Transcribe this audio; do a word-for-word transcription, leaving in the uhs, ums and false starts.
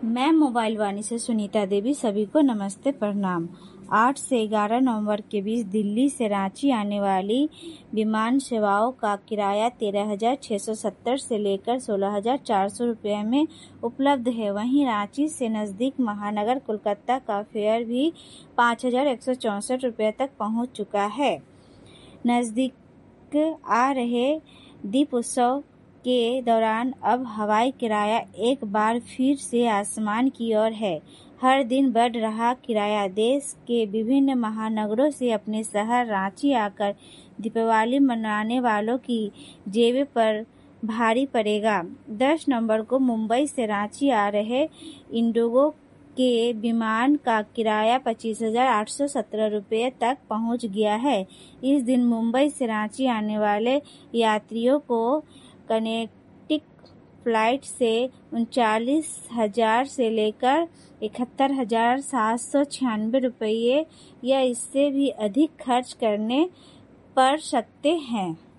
मैं मोबाइल वाणी से सुनीता देवी सभी को नमस्ते प्रणाम। आठ से ग्यारह नवंबर के बीच दिल्ली से रांची आने वाली विमान सेवाओं का किराया तेरह हजार छह सौ सत्तर से लेकर सोलह हजार चार सौ रुपये में उपलब्ध है। वहीं रांची से नज़दीक महानगर कोलकाता का फेयर भी पाँच हजार एक सौ चौंसठ रुपये तक पहुंच चुका है। नज़दीक आ रहे दीप उत्सव के दौरान अब हवाई किराया एक बार फिर से आसमान की ओर है। हर दिन बढ़ रहा किराया देश के विभिन्न महानगरों से अपने शहर रांची आकर दीपावली मनाने वालों की जेब पर भारी पड़ेगा। दस नवंबर को मुंबई से रांची आ रहे इंडिगो के विमान का किराया पच्चीस हजार आठ सौ सत्रह रुपये तक पहुंच गया है। इस दिन मुंबई से रांची आने वाले यात्रियों को कनेक्टिंग फ्लाइट से उनचालीस हजार से लेकर इकहत्तर हजार सात सौ छियानवे रुपये या इससे भी अधिक खर्च करने पड़ सकते हैं।